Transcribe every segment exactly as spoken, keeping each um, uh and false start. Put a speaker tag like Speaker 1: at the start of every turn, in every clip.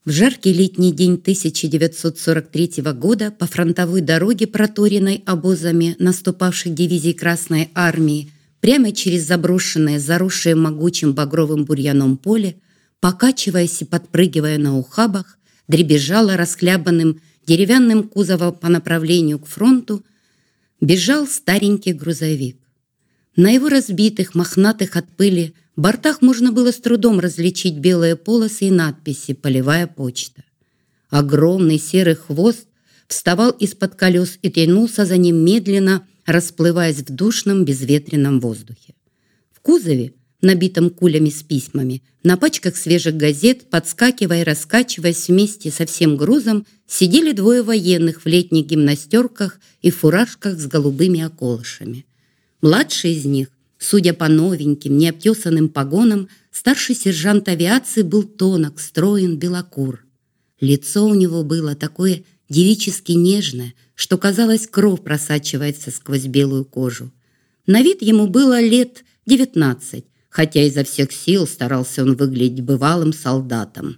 Speaker 1: В жаркий летний день тысяча девятьсот сорок третьего года по фронтовой дороге, проторенной обозами наступавших дивизий Красной Армии, прямо через заброшенное, заросшее могучим багровым бурьяном поле, покачиваясь и подпрыгивая на ухабах, дребезжало расхлябанным деревянным кузовом по направлению к фронту, бежал старенький грузовик. На его разбитых, мохнатых от пыли бортах можно было с трудом различить белые полосы и надписи «Полевая почта». Огромный серый хвост вставал из-под колес и тянулся за ним медленно, расплываясь в душном безветренном воздухе. В кузове, набитом кулями с письмами, на пачках свежих газет, подскакивая и раскачиваясь вместе со всем грузом, сидели двое военных в летних гимнастерках и фуражках с голубыми околышами. Младший из них, судя по новеньким, необтесанным погонам, старший сержант авиации, был тонок, строен, белокур. Лицо у него было такое девически нежное, что, казалось, кровь просачивается сквозь белую кожу. На вид ему было лет девятнадцать, хотя изо всех сил старался он выглядеть бывалым солдатом.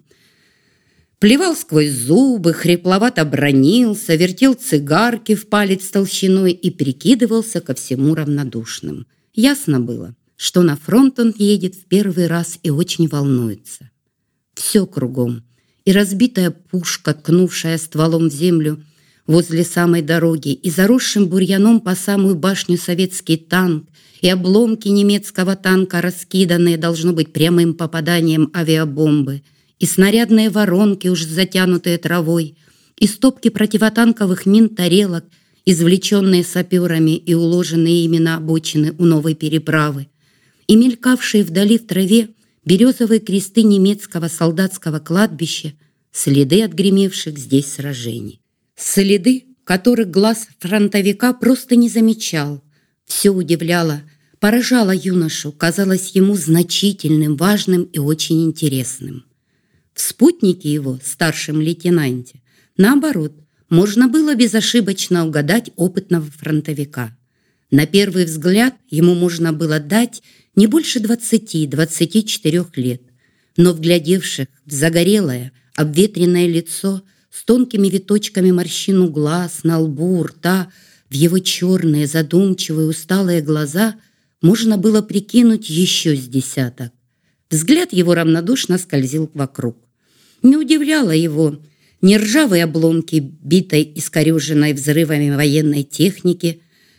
Speaker 1: Плевал сквозь зубы, хрипловато бранился, вертел цигарки в палец толщиной и прикидывался ко всему равнодушным. Ясно было, что на фронт он едет в первый раз и очень волнуется. Все кругом. И разбитая пушка, ткнувшая стволом в землю возле самой дороги, и заросшим бурьяном по самую башню советский танк, и обломки немецкого танка, раскиданные, должно быть, прямым попаданием авиабомбы, и снарядные воронки, уж затянутые травой, и стопки противотанковых мин тарелок, извлеченные саперами и уложенные ими на обочины у новой переправы, и мелькавшие вдали в траве березовые кресты немецкого солдатского кладбища, следы отгремевших здесь сражений. Следы, которых глаз фронтовика просто не замечал. Все удивляло, поражало юношу, казалось ему значительным, важным и очень интересным. В спутнике его, старшем лейтенанте, наоборот, можно было безошибочно угадать опытного фронтовика. На первый взгляд ему можно было дать не больше двадцати-двадцати четырёх лет, но, вглядевших в загорелое, обветренное лицо с тонкими виточками морщин у глаз, на лбу, у рта, в его черные, задумчивые, усталые глаза, можно было прикинуть еще с десяток. Взгляд его равнодушно скользил вокруг. Не удивляло его ни ржавые обломки битой, искореженной взрывами военной техники,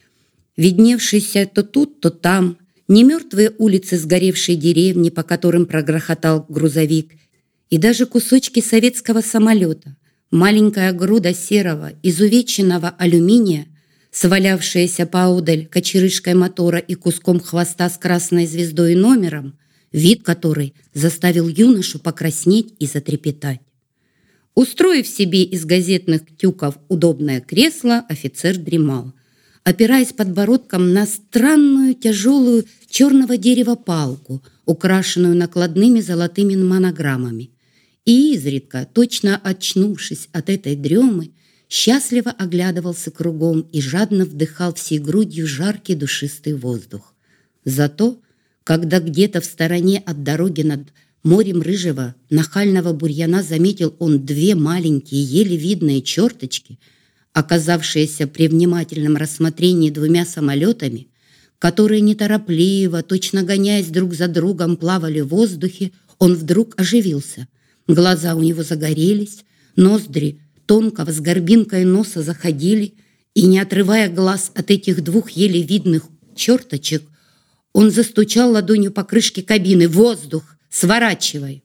Speaker 1: видневшиеся то тут, то там, ни мертвые улицы сгоревшей деревни, по которым прогрохотал грузовик, и даже кусочки советского самолета, маленькая груда серого, изувеченного алюминия, свалявшаяся поодаль кочерышкой мотора и куском хвоста с красной звездой и номером, вид которой заставил юношу покраснеть и затрепетать. Устроив себе из газетных тюков удобное кресло, офицер дремал, опираясь подбородком на странную тяжелую черного дерева палку, украшенную накладными золотыми монограммами, и изредка, точно очнувшись от этой дремы, счастливо оглядывался кругом и жадно вдыхал всей грудью жаркий душистый воздух. Зато, когда где-то в стороне от дороги над морем рыжего нахального бурьяна заметил он две маленькие, еле видные черточки, оказавшиеся при внимательном рассмотрении двумя самолетами, которые неторопливо, точно гоняясь друг за другом, плавали в воздухе, он вдруг оживился. Глаза у него загорелись, ноздри тонкого с горбинкой носа заходили, и, не отрывая глаз от этих двух еле видных черточек, он застучал ладонью по крышке кабины. «Воздух! Сворачивай!»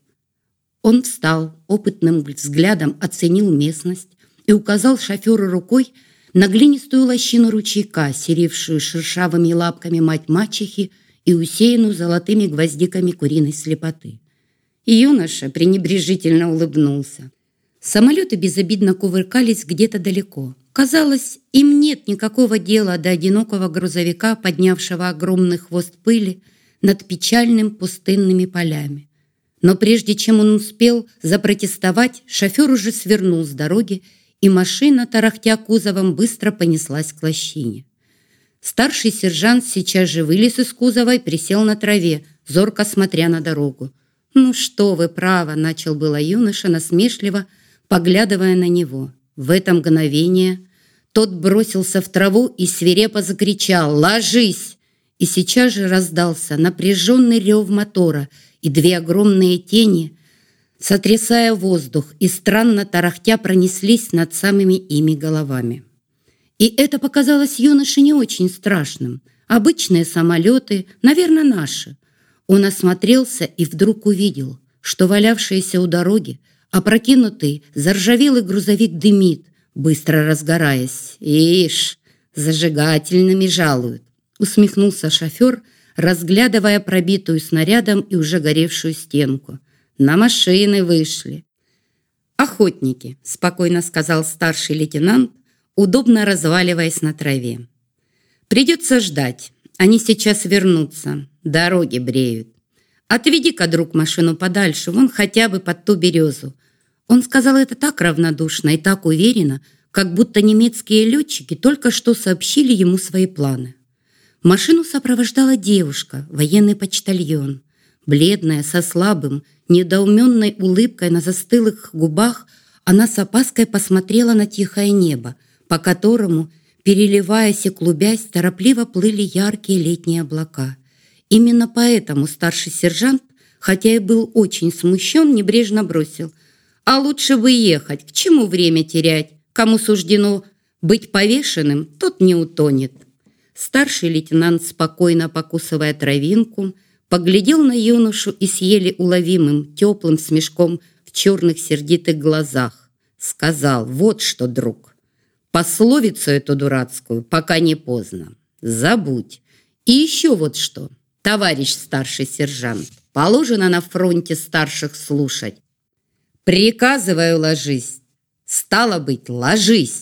Speaker 1: Он встал, опытным взглядом оценил местность и указал шоферу рукой на глинистую лощину ручейка, серевшую шершавыми лапками мать мачехи и усеянную золотыми гвоздиками куриной слепоты. И юноша пренебрежительно улыбнулся. Самолеты безобидно кувыркались где-то далеко. Казалось, им нет никакого дела до одинокого грузовика, поднявшего огромный хвост пыли над печальным пустынными полями. Но прежде чем он успел запротестовать, шофер уже свернул с дороги, и машина, тарахтя кузовом, быстро понеслась к лощине. Старший сержант сейчас же вылез из кузова и присел на траве, зорко смотря на дорогу. «Ну что вы, право», — начал было юноша, насмешливо, поглядывая на него. В это мгновение тот бросился в траву и свирепо закричал: «Ложись!» И сейчас же раздался напряженный рев мотора, и две огромные тени, сотрясая воздух и странно тарахтя, пронеслись над самыми ими головами. И это показалось юноше не очень страшным. Обычные самолеты, наверное, наши. Он осмотрелся и вдруг увидел, что валявшийся у дороги опрокинутый заржавелый грузовик дымит, быстро разгораясь. «Ишь, зажигательными жалуют», — усмехнулся шофер, разглядывая пробитую снарядом и уже горевшую стенку. «На машины вышли». «Охотники», — спокойно сказал старший лейтенант, удобно разваливаясь на траве. «Придется ждать. Они сейчас вернутся. Дороги бреют. Отведи-ка, друг, машину подальше, вон хотя бы под ту березу». Он сказал это так равнодушно и так уверенно, как будто немецкие летчики только что сообщили ему свои планы. Машину сопровождала девушка, военный почтальон. Бледная, со слабым, недоуменной улыбкой на застылых губах, она с опаской посмотрела на тихое небо, по которому, переливаясь и клубясь, торопливо плыли яркие летние облака. Именно поэтому старший сержант, хотя и был очень смущен, небрежно бросил: «А лучше бы ехать, к чему время терять? Кому суждено быть повешенным, тот не утонет». Старший лейтенант, спокойно покусывая травинку, поглядел на юношу и с еле уловимым теплым смешком в черных сердитых глазах сказал: «Вот что, друг, пословицу эту дурацкую, пока не поздно, забудь. И еще вот что, товарищ старший сержант, положено на фронте старших слушать. Приказываю, ложись. Стало быть, ложись».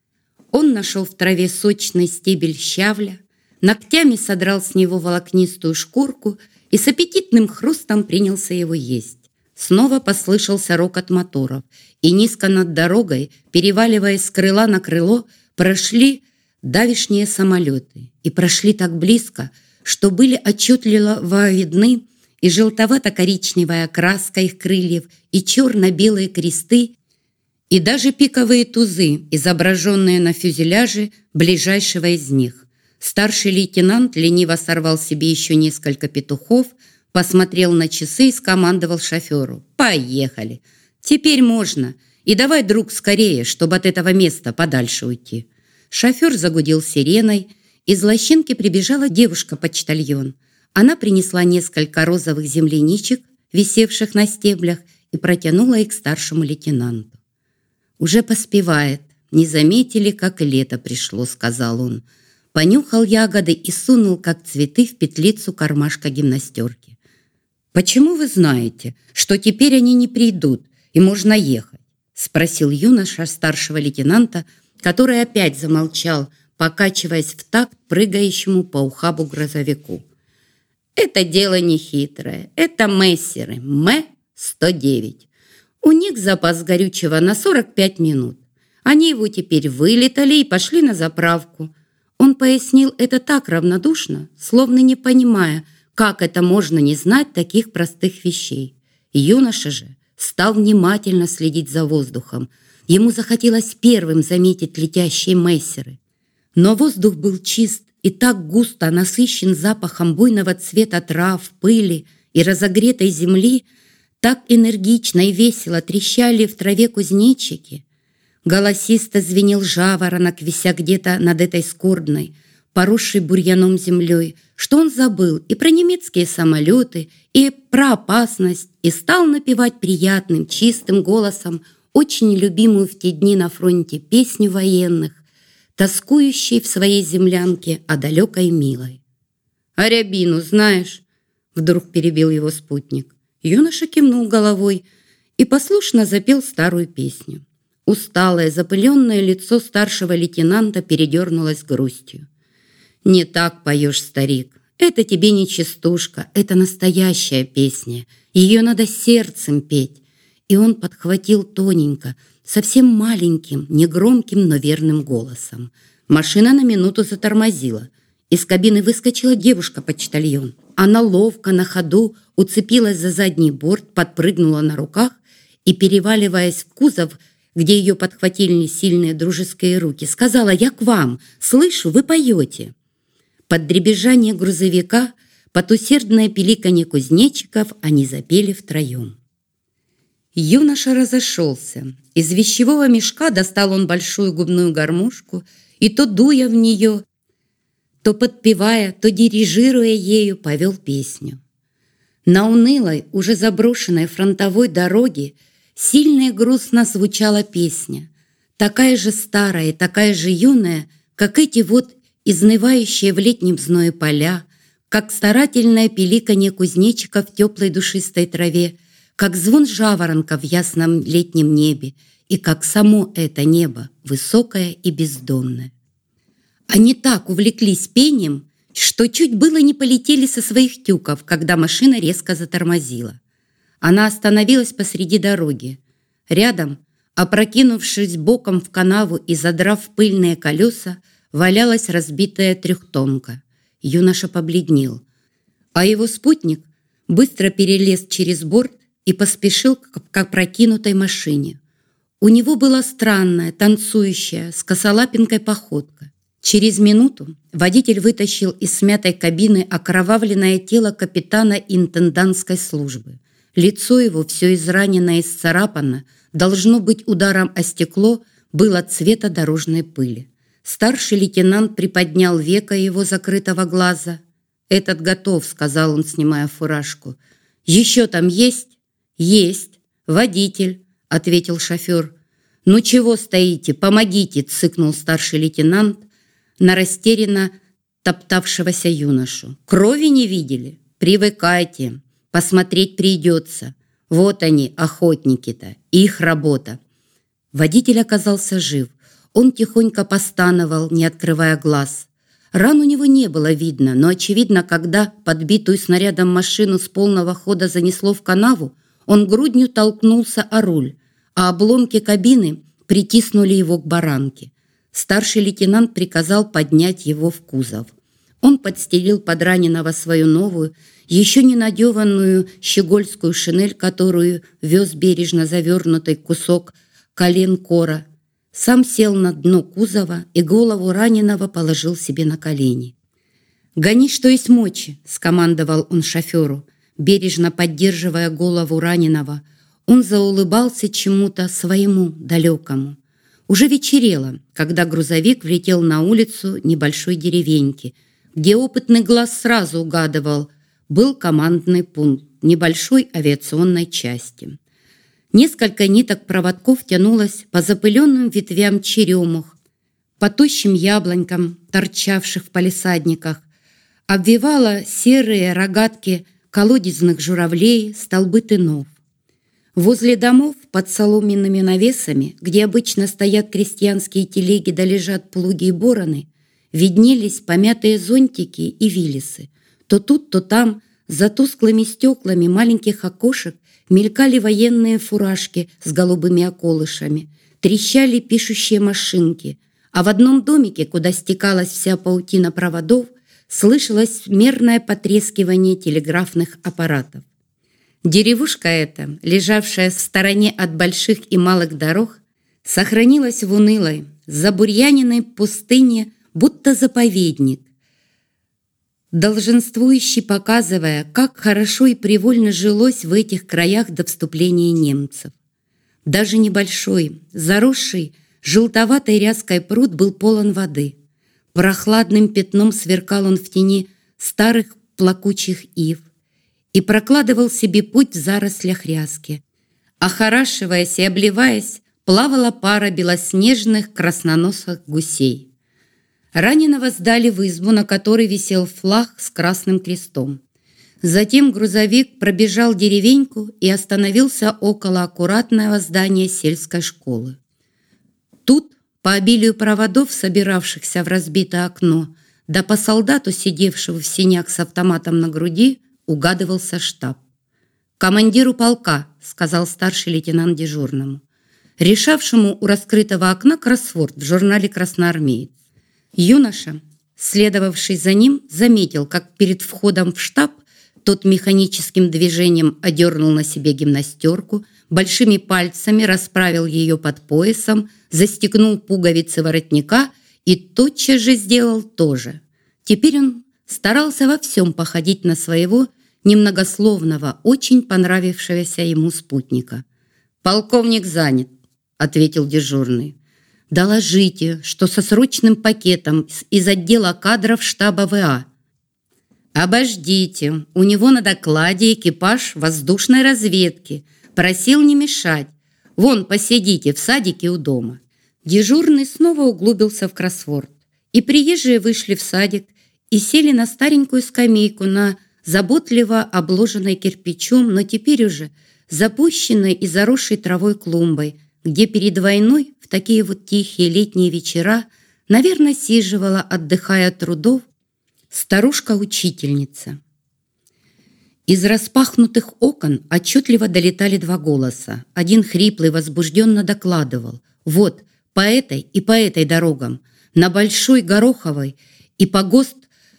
Speaker 1: Он нашел в траве сочный стебель щавля, ногтями содрал с него волокнистую шкурку и с аппетитным хрустом принялся его есть. Снова послышался рокот моторов, и низко над дорогой, переваливаясь с крыла на крыло, прошли давишние самолеты. И прошли так близко, что были отчетливо видны и желтовато-коричневая краска их крыльев, и черно-белые кресты, и даже пиковые тузы, изображенные на фюзеляже ближайшего из них. Старший лейтенант лениво сорвал себе еще несколько петухов, посмотрел на часы и скомандовал шоферу: «Поехали! Теперь можно! И давай, друг, скорее, чтобы от этого места подальше уйти». Шофер загудел сиреной, из лощинки прибежала девушка-почтальон. Она принесла несколько розовых земляничек, висевших на стеблях, и протянула их старшему лейтенанту. «Уже поспевает. Не заметили, как лето пришло», — сказал он. Понюхал ягоды и сунул, как цветы, в петлицу кармашка гимнастерки. «Почему вы знаете, что теперь они не придут и можно ехать?» — спросил юноша старшего лейтенанта, который опять замолчал, покачиваясь в такт прыгающему по ухабу грузовику. «Это дело нехитрое. Это мессеры М сто девять. У них запас горючего на сорок пять минут. Они его теперь вылетали и пошли на заправку». Он пояснил это так равнодушно, словно не понимая, как это можно не знать таких простых вещей. Юноша же стал внимательно следить за воздухом. Ему захотелось первым заметить летящие мессеры. Но воздух был чист и так густо насыщен запахом буйного цвета трав, пыли и разогретой земли, так энергично и весело трещали в траве кузнечики. Голосисто звенел жаворонок, вися где-то над этой скорбной, поросшей бурьяном землей, что он забыл и про немецкие самолеты, и про опасность, и стал напевать приятным, чистым голосом очень любимую в те дни на фронте песню военных, тоскующей в своей землянке о далекой милой. «А Рябину знаешь?» — вдруг перебил его спутник. Юноша кивнул головой и послушно запел старую песню. Усталое, запыленное лицо старшего лейтенанта передернулось грустью. «Не так поешь, старик. Это тебе не частушка, это настоящая песня. Ее надо сердцем петь». И он подхватил тоненько, совсем маленьким, негромким, но верным голосом. Машина на минуту затормозила. Из кабины выскочила девушка-почтальон. Она ловко на ходу уцепилась за задний борт, подпрыгнула на руках и, переваливаясь в кузов, где ее подхватили сильные дружеские руки, сказала: «Я к вам! Слышу, вы поете!» Под дребезжание грузовика, под усердное пиликанье кузнечиков они запели втроем. Юноша разошелся. Из вещевого мешка достал он большую губную гармошку и, то дуя в нее, то подпевая, то дирижируя ею, повел песню. На унылой, уже заброшенной фронтовой дороге сильно и грустно звучала песня, такая же старая и такая же юная, как эти вот изнывающие в летнем зное поля, как старательное пиликанье кузнечика в теплой душистой траве, как звон жаворонка в ясном летнем небе и как само это небо, высокое и бездонное. Они так увлеклись пением, что чуть было не полетели со своих тюков, когда машина резко затормозила. Она остановилась посреди дороги. Рядом, опрокинувшись боком в канаву и задрав пыльные колеса, валялась разбитая трехтонка. Юноша побледнел, а его спутник быстро перелез через борт и поспешил к опрокинутой машине. У него была странная, танцующая, с косолапинкой походка. Через минуту водитель вытащил из смятой кабины окровавленное тело капитана интендантской службы. Лицо его, все изранено и исцарапано, должно быть ударом о стекло, было цвета дорожной пыли. Старший лейтенант приподнял веко его закрытого глаза. «Этот готов», — сказал он, снимая фуражку. «Еще там есть?» «Есть. Водитель», — ответил шофер. «Ну чего стоите? Помогите», — цыкнул старший лейтенант на растерянно топтавшегося юношу. «Крови не видели? Привыкайте. Посмотреть придется. Вот они, охотники-то, их работа». Водитель оказался жив. Он тихонько постановал, не открывая глаз. Ран у него не было видно, но, очевидно, когда подбитую снарядом машину с полного хода занесло в канаву, он грудью толкнулся о руль, а обломки кабины притиснули его к баранке. Старший лейтенант приказал поднять его в кузов. Он подстелил под раненого свою новую, еще не надеванную щегольскую шинель, которую вез бережно завернутый кусок коленкора. Сам сел на дно кузова и голову раненого положил себе на колени. «Гони, что есть мочи», — скомандовал он шоферу. Бережно поддерживая голову раненого, он заулыбался чему-то своему далекому. Уже вечерело, когда грузовик влетел на улицу небольшой деревеньки, где опытный глаз сразу угадывал, был командный пункт небольшой авиационной части. Несколько ниток проводков тянулось по запыленным ветвям черемух, по тощим яблонькам, торчавших в палисадниках, обвивала серые рогатки колодезных журавлей, столбы тынов. Возле домов под соломенными навесами, где обычно стоят крестьянские телеги да лежат плуги и бороны, виднелись помятые зонтики и вилисы. То тут, то там, за тусклыми стеклами маленьких окошек, мелькали военные фуражки с голубыми околышами, трещали пишущие машинки, а в одном домике, куда стекалась вся паутина проводов, слышалось мерное потрескивание телеграфных аппаратов. Деревушка эта, лежавшая в стороне от больших и малых дорог, сохранилась в унылой, забурьяненной пустыне, будто заповедник, долженствующий, показывая, как хорошо и привольно жилось в этих краях до вступления немцев. Даже небольшой, заросший, желтоватой ряской пруд был полон воды. Прохладным пятном сверкал он в тени старых плакучих ив и прокладывал себе путь в зарослях ряски. Охорашиваясь и обливаясь, плавала пара белоснежных красноносых гусей. Раненого сдали в избу, на которой висел флаг с красным крестом. Затем грузовик пробежал деревеньку и остановился около аккуратного здания сельской школы. Тут, по обилию проводов, собиравшихся в разбитое окно, да по солдату, сидевшего в сенях с автоматом на груди, угадывался штаб. «Командиру полка», — сказал старший лейтенант дежурному, решавшему у раскрытого окна кроссворд в журнале «Красноармеец». Юноша, следовавший за ним, заметил, как перед входом в штаб Тот механическим движением одернул на себе гимнастерку, большими пальцами расправил ее под поясом, застегнул пуговицы воротника и тотчас же сделал то же. Теперь он старался во всем походить на своего немногословного, очень понравившегося ему спутника. «Полковник занят», — ответил дежурный. «Доложите, что со срочным пакетом из отдела кадров штаба ВА». «Обождите, у него на докладе экипаж воздушной разведки. Просил не мешать. Вон, посидите в садике у дома». Дежурный снова углубился в кроссворд. И приезжие вышли в садик и сели на старенькую скамейку на заботливо обложенной кирпичом, но теперь уже запущенной и заросшей травой клумбой, где перед войной в такие вот тихие летние вечера, наверное, сиживала, отдыхая от трудов, старушка-учительница. Из распахнутых окон отчетливо долетали два голоса. Один хриплый возбужденно докладывал: «Вот, по этой и по этой дорогам, на Большой Гороховой и погост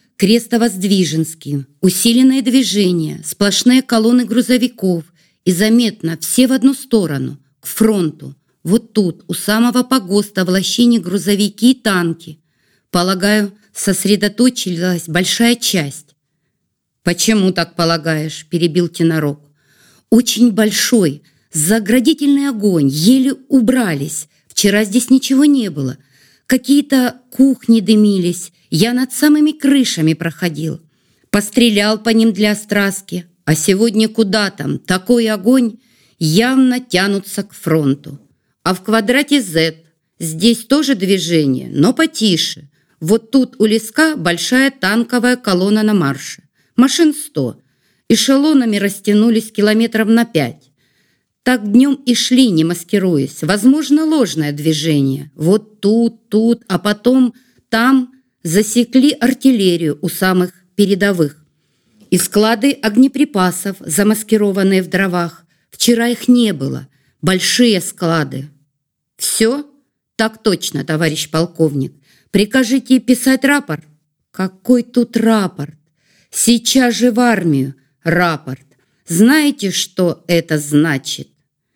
Speaker 1: Крестово-Сдвиженский, усиленное движение, сплошные колонны грузовиков, и заметно все в одну сторону, к фронту. Вот тут, у самого погоста, в лощине грузовики и танки. Полагаю, сосредоточилась большая часть». «Почему так полагаешь?» – перебил Тенорог. «Очень большой, заградительный огонь, еле убрались. Вчера здесь ничего не было. Какие-то кухни дымились. Я над самыми крышами проходил. Пострелял по ним для остраски. А сегодня куда там? Такой огонь, явно тянутся к фронту. А в квадрате Z здесь тоже движение, но потише. Вот тут у леска большая танковая колонна на марше. Машин сто. Эшелонами растянулись километров на пять. Так днем и шли, не маскируясь. Возможно, ложное движение. Вот тут, тут, а потом там засекли артиллерию у самых передовых. И склады огнеприпасов, замаскированные в дровах. Вчера их не было. Большие склады. Все? Так точно, товарищ полковник. Прикажите писать рапорт? Какой тут рапорт? Сейчас же в армию. Рапорт. Знаете, что это значит?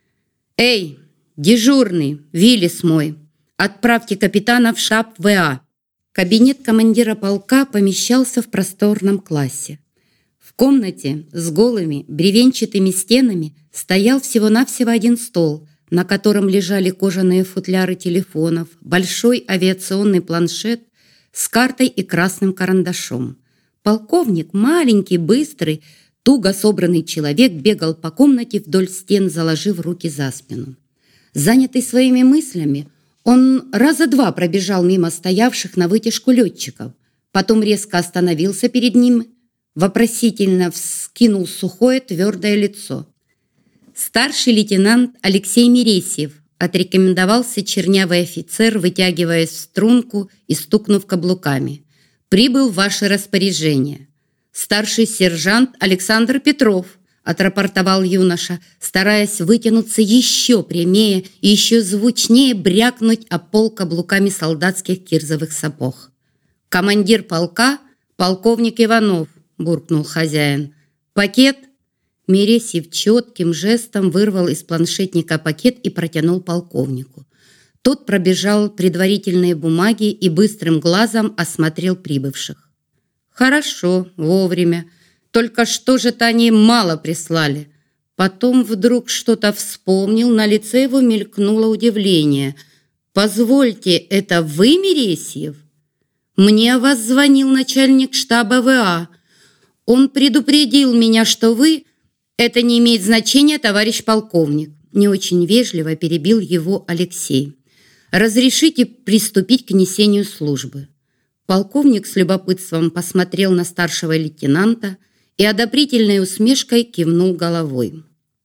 Speaker 1: Эй, дежурный, Виллис мой, отправьте капитана в штаб ВА. Кабинет командира полка помещался в просторном классе. В комнате с голыми бревенчатыми стенами стоял всего-навсего один стол, на котором лежали кожаные футляры телефонов, большой авиационный планшет с картой и красным карандашом. Полковник, маленький, быстрый, туго собранный человек, бегал по комнате вдоль стен, заложив руки за спину. Занятый своими мыслями, он раза два пробежал мимо стоявших на вытяжку летчиков, потом резко остановился перед ним, вопросительно вскинул сухое твердое лицо. «Старший лейтенант Алексей Мересьев», отрекомендовался чернявый офицер, вытягиваясь в струнку и стукнув каблуками. «Прибыл в ваше распоряжение». «Старший сержант Александр Петров», отрапортовал юноша, стараясь вытянуться еще прямее и еще звучнее брякнуть о пол каблуками солдатских кирзовых сапог. «Командир полка, полковник Иванов», буркнул хозяин. «Пакет?» Мересьев четким жестом вырвал из планшетника пакет и протянул полковнику. Тот пробежал предварительные бумаги и быстрым глазом осмотрел прибывших. «Хорошо, вовремя. Только что же-то они мало прислали». Потом вдруг что-то вспомнил, на лице его мелькнуло удивление. «Позвольте, это вы, Мересьев?» «Мне о вас звонил начальник штаба ВА. Он предупредил меня, что вы...» «Это не имеет значения, товарищ полковник», не очень вежливо перебил его Алексей. «Разрешите приступить к несению службы». Полковник с любопытством посмотрел на старшего лейтенанта и одобрительной усмешкой кивнул головой.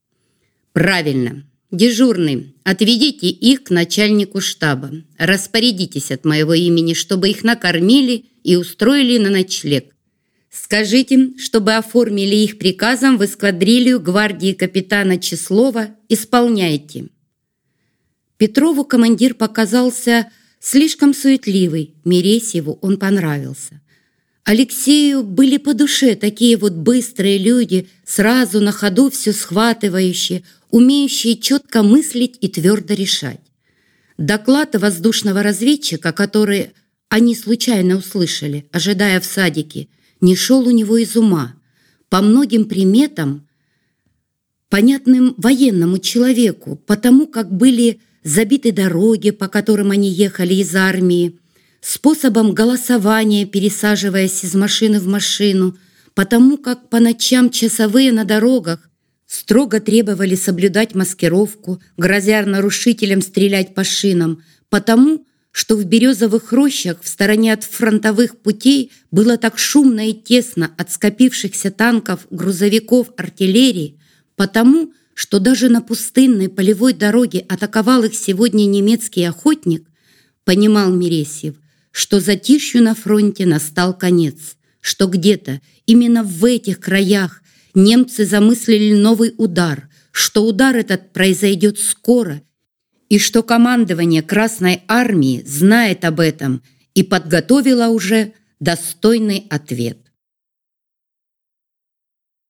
Speaker 1: «Правильно. Дежурный, отведите их к начальнику штаба. Распорядитесь от моего имени, чтобы их накормили и устроили на ночлег. Скажите, чтобы оформили их приказом в эскадрилью гвардии капитана Числова. Исполняйте». Петрову командир показался слишком суетливый, Мересьеву он понравился. Алексею были по душе такие вот быстрые люди, сразу на ходу все схватывающие, умеющие четко мыслить и твердо решать. Доклад воздушного разведчика, который они случайно услышали, ожидая в садике, не шел у него из ума. По многим приметам, понятным военному человеку, потому как были забиты дороги, по которым они ехали из армии, способом голосования, пересаживаясь из машины в машину, потому как по ночам часовые на дорогах строго требовали соблюдать маскировку, грозя нарушителям стрелять по шинам, потому что в березовых рощах в стороне от фронтовых путей было так шумно и тесно от скопившихся танков, грузовиков, артиллерии, потому что даже на пустынной полевой дороге атаковал их сегодня немецкий охотник, понимал Мересьев, что затишью на фронте настал конец, что где-то именно в этих краях немцы замыслили новый удар, что удар этот произойдет скоро, и что командование Красной Армии знает об этом и подготовило уже достойный ответ.